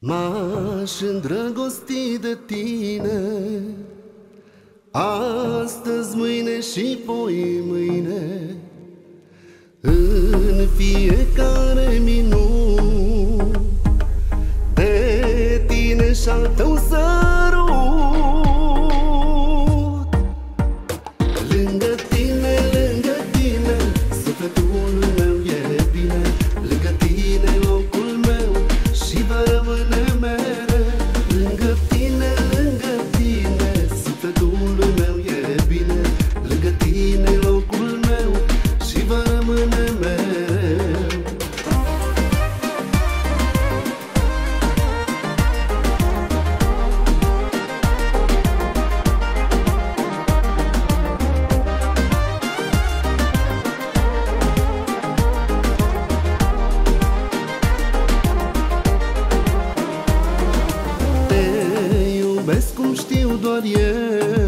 M-aș îndrăgosti de tine astăzi, mâine și poi mâine, în fiecare minut, de tine și-al tău sărut. Lângă tine, sufletul meu e bine. Lângă tine, locul meu și va rămâne mereu. Lângă tine, sufletul meu e bine. Lângă tine, locul meu și va rămâne mereu. Te iubesc cum știu doar eu,